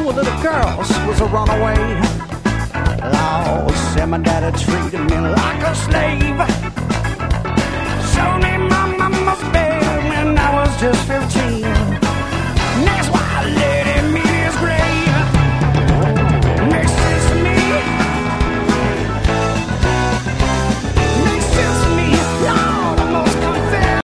of little girls was a runaway. Lord, said my daddy treated me like a slave.